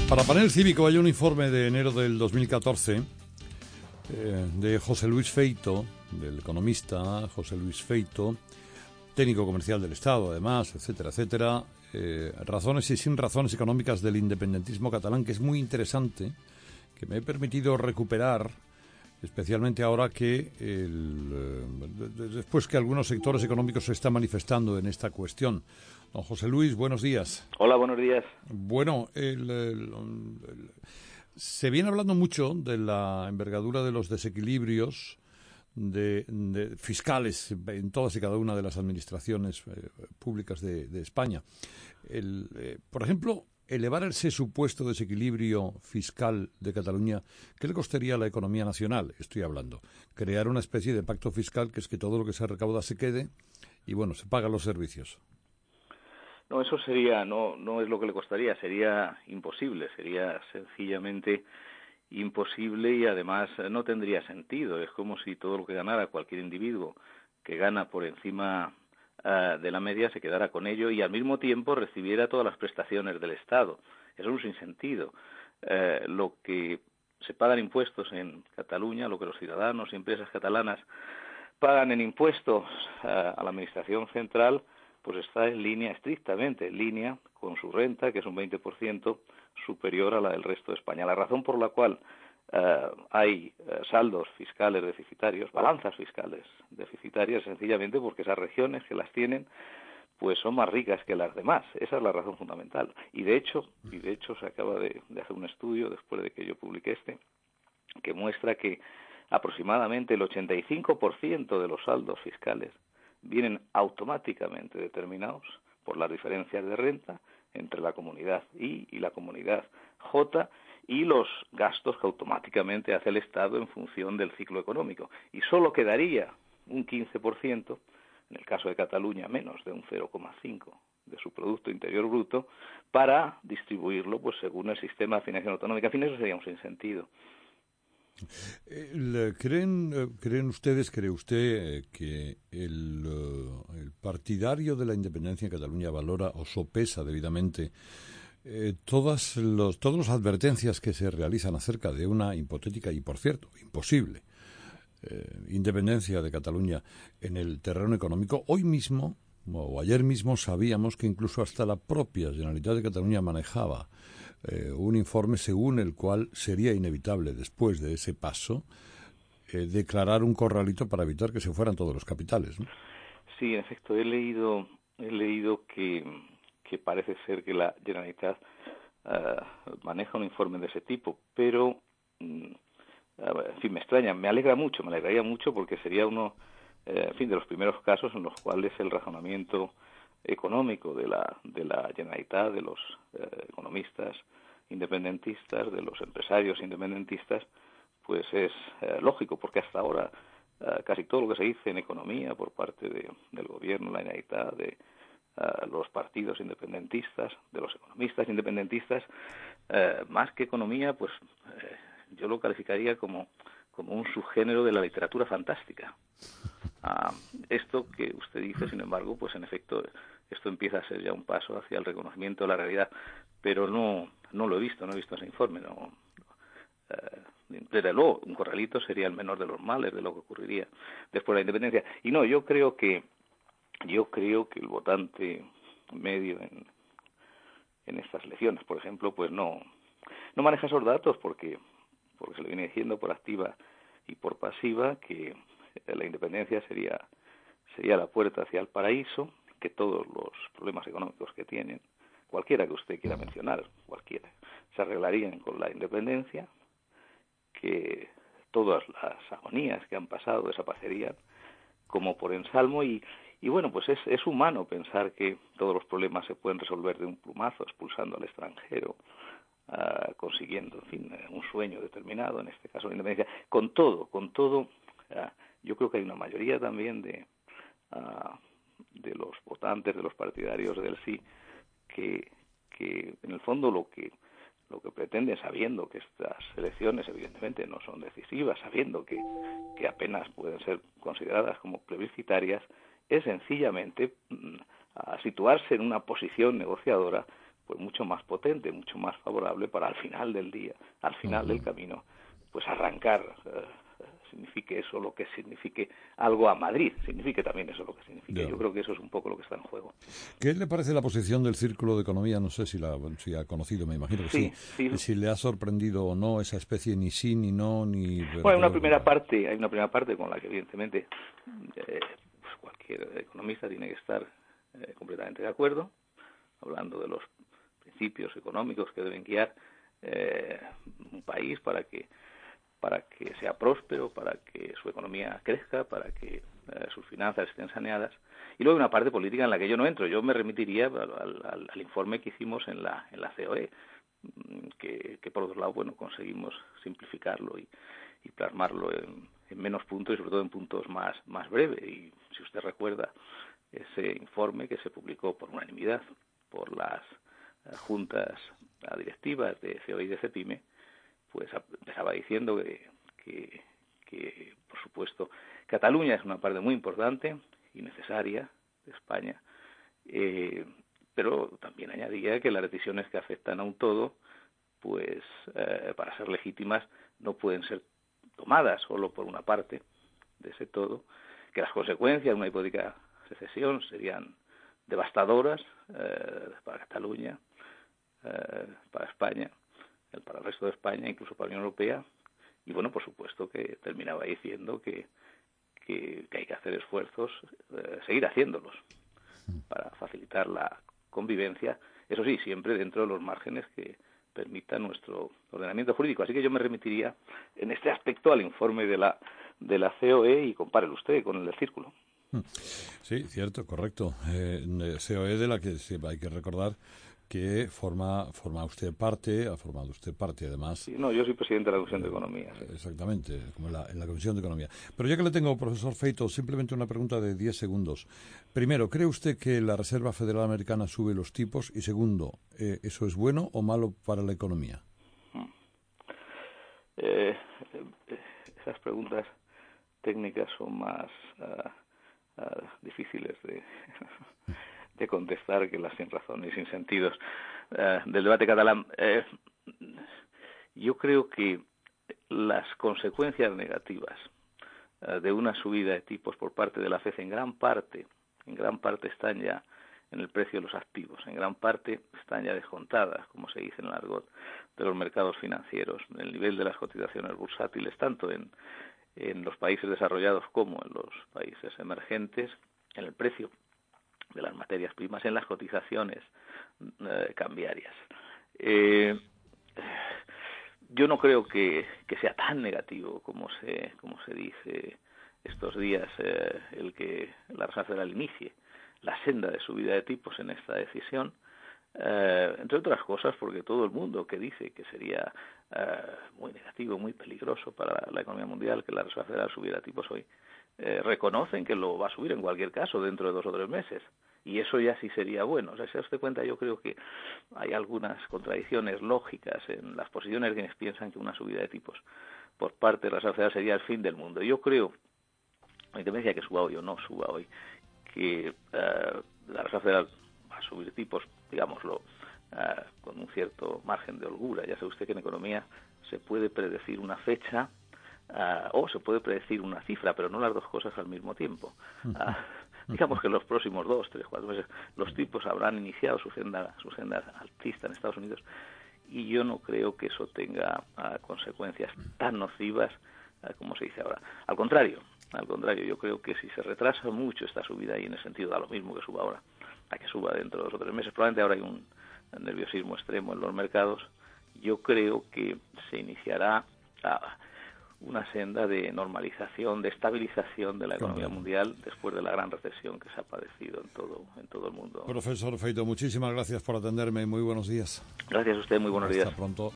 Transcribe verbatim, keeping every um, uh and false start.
Para Panel Cívico hay un informe de enero del dos mil catorce eh, de José Luis Feito, del economista José Luis Feito, técnico comercial del Estado, además, etcétera, etcétera. Eh, razones y sin razones económicas del independentismo catalán, que es muy interesante, que me he permitido recuperar, especialmente ahora que el, eh, después que algunos sectores económicos se están manifestando en esta cuestión. Don José Luis, buenos días. Hola, buenos días. Bueno, el, el, el, se viene hablando mucho de la envergadura de los desequilibrios de, de fiscales en todas y cada una de las administraciones eh, públicas de, de España. El, eh, por ejemplo, elevar ese supuesto desequilibrio fiscal de Cataluña, ¿qué le costaría a la economía nacional? Estoy hablando. Crear una especie de pacto fiscal que es que todo lo que se recauda se quede y, bueno, se pagan los servicios. No, eso sería, no, no es lo que le costaría, sería imposible, sería sencillamente imposible y además no tendría sentido. Es como si todo lo que ganara cualquier individuo que gana por encima uh, de la media se quedara con ello y al mismo tiempo recibiera todas las prestaciones del Estado. Eso es un sinsentido. Uh, lo que se pagan impuestos en Cataluña, lo que los ciudadanos y empresas catalanas pagan en impuestos uh, a la Administración Central, pues está en línea, estrictamente en línea, con su renta, que es un veinte por ciento superior a la del resto de España. La razón por la cual uh, hay uh, saldos fiscales deficitarios, balanzas fiscales deficitarias, sencillamente porque esas regiones que las tienen, pues son más ricas que las demás. Esa es la razón fundamental. Y de hecho, y de hecho se acaba de, de hacer un estudio, después de que yo publiqué este, que muestra que aproximadamente el ochenta y cinco por ciento de los saldos fiscales vienen automáticamente determinados por las diferencias de renta entre la comunidad I y la comunidad J y los gastos que automáticamente hace el Estado en función del ciclo económico. Y solo quedaría un quince por ciento, en el caso de Cataluña menos de un cero coma cinco de su Producto Interior Bruto, para distribuirlo pues según el sistema de financiación autonómica. En fin, eso sería un sinsentido. ¿Creen, creen ustedes, cree usted que el, el partidario de la independencia en Cataluña valora o sopesa debidamente eh, todas los, todas las advertencias que se realizan acerca de una hipotética y, por cierto, imposible eh, independencia de Cataluña en el terreno económico? Hoy mismo, o ayer mismo, sabíamos que incluso hasta la propia Generalitat de Cataluña manejaba Eh, un informe según el cual sería inevitable, después de ese paso, eh, declarar un corralito para evitar que se fueran todos los capitales, ¿no? Sí, en efecto, he leído he leído que, que parece ser que la Generalitat uh, maneja un informe de ese tipo, pero, mm, en fin, me extraña, me alegra mucho, me alegraría mucho porque sería uno, eh, en fin, de los primeros casos en los cuales el razonamiento económico de la de la Generalitat, de los eh, economistas independentistas, de los empresarios independentistas, pues es eh, lógico, porque hasta ahora eh, casi todo lo que se dice en economía por parte de, del gobierno, la Generalitat, de eh, los partidos independentistas, de los economistas independentistas, eh, más que economía, pues eh, yo lo calificaría como, como un subgénero de la literatura fantástica. Ah, esto que usted dice, sin embargo, pues en efecto esto empieza a ser ya un paso hacia el reconocimiento de la realidad, pero no no lo he visto, no he visto ese informe. No, eh, desde luego, un corralito sería el menor de los males de lo que ocurriría después de la independencia. Y no, yo creo que yo creo que el votante medio en en estas elecciones, por ejemplo, pues no no maneja esos datos porque porque se le viene diciendo por activa y por pasiva que la independencia sería sería la puerta hacia el paraíso, que todos los problemas económicos que tienen, cualquiera que usted quiera mencionar, cualquiera, se arreglarían con la independencia, que todas las agonías que han pasado desaparecerían como por ensalmo y, y bueno, pues es, es humano pensar que todos los problemas se pueden resolver de un plumazo, expulsando al extranjero, uh, consiguiendo, en fin, un sueño determinado, en este caso la independencia. Con todo, con todo, uh, yo creo que hay una mayoría también de uh, de los votantes, de los partidarios del sí, que, que en el fondo lo que lo que pretenden, sabiendo que estas elecciones evidentemente no son decisivas, sabiendo que, que apenas pueden ser consideradas como plebiscitarias, es sencillamente mm, a situarse en una posición negociadora pues mucho más potente, mucho más favorable para al final del día, al final uh-huh. del camino, pues arrancar, eh, signifique eso lo que signifique algo a Madrid, signifique también eso lo que signifique. Yeah. Yo creo que eso es un poco lo que está en juego. ¿Qué le parece la posición del Círculo de Economía? No sé si la si ha conocido, me imagino que sí. sí. sí. Si le ha sorprendido o no esa especie ni sí, ni no, ni... Bueno, hay una primera parte, hay una primera parte con la que evidentemente eh, pues cualquier economista tiene que estar eh, completamente de acuerdo, hablando de los principios económicos que deben guiar eh, un país para que para que sea próspero, para que su economía crezca, para que eh, sus finanzas estén saneadas. Y luego hay una parte política en la que yo no entro. Yo me remitiría al, al, al informe que hicimos en la en la C O E, que, que por otro lado, bueno, conseguimos simplificarlo y, y plasmarlo en, en menos puntos y sobre todo en puntos más, más breves. Y si usted recuerda ese informe que se publicó por unanimidad por las eh, juntas directivas de C O E y de CEPIME, pues empezaba diciendo que, que, que, por supuesto, Cataluña es una parte muy importante y necesaria de España, eh, pero también añadía que las decisiones que afectan a un todo, pues eh, para ser legítimas, no pueden ser tomadas solo por una parte de ese todo, que las consecuencias de una hipotética secesión serían devastadoras eh, para Cataluña, eh, para España, para el resto de España, incluso para la Unión Europea, y bueno, por supuesto que terminaba diciendo que, que, que hay que hacer esfuerzos, eh, seguir haciéndolos, para facilitar la convivencia, eso sí, siempre dentro de los márgenes que permita nuestro ordenamiento jurídico. Así que yo me remitiría en este aspecto al informe de la de la C O E y compárelo usted con el del Círculo. Sí, cierto, correcto. Eh, C O E de la que sí, hay que recordar que forma forma usted parte, ha formado usted parte además. Sí, no, yo soy presidente de la Comisión de Economía. Sí. Exactamente, como en la, en la Comisión de Economía. Pero ya que le tengo, profesor Feito, simplemente una pregunta de diez segundos. Primero, ¿cree usted que la Reserva Federal Americana sube los tipos? Y segundo, eh, ¿eso es bueno o malo para la economía? Hmm. Eh, esas preguntas técnicas son más uh, uh, difíciles de... de contestar que las sin razón y sin sentidos eh, del debate catalán. Eh, yo creo que las consecuencias negativas eh, de una subida de tipos por parte de la F E D en gran parte, en gran parte están ya en el precio de los activos, en gran parte están ya descontadas, como se dice en el argot de los mercados financieros, en el nivel de las cotizaciones bursátiles, tanto en, en los países desarrollados como en los países emergentes, en el precio de las materias primas, en las cotizaciones eh, cambiarias. Eh, yo no creo que, que sea tan negativo como se como se dice estos días eh, el que la Reserva Federal inicie la senda de subida de tipos en esta decisión, eh, entre otras cosas porque todo el mundo que dice que sería eh, muy negativo, muy peligroso para la economía mundial que la Reserva Federal subiera tipos hoy, Eh, reconocen que lo va a subir en cualquier caso dentro de dos o tres meses, y eso ya sí sería bueno. O sea, si se da cuenta, yo creo que hay algunas contradicciones lógicas en las posiciones de quienes piensan que una subida de tipos por parte de la Reserva Federal sería el fin del mundo. Yo creo, a independencia de que suba hoy o no suba hoy, que uh, la Reserva Federal va a subir tipos, digámoslo, uh, con un cierto margen de holgura. Ya sabe usted que en economía se puede predecir una fecha Uh, o se puede predecir una cifra, pero no las dos cosas al mismo tiempo. Uh, digamos que en los próximos dos, tres, cuatro meses los tipos habrán iniciado su senda, su senda alcista en Estados Unidos, y yo no creo que eso tenga uh, consecuencias tan nocivas uh, como se dice ahora. Al contrario, al contrario, yo creo que si se retrasa mucho esta subida, y en el sentido da lo mismo que suba ahora, a que suba dentro de dos o tres meses, probablemente ahora hay un nerviosismo extremo en los mercados, yo creo que se iniciará a una senda de normalización, de estabilización de la economía mundial después de la gran recesión que se ha padecido en todo en todo el mundo. Profesor Feito, muchísimas gracias por atenderme y muy buenos días. Gracias a usted, muy buenos días. Hasta pronto.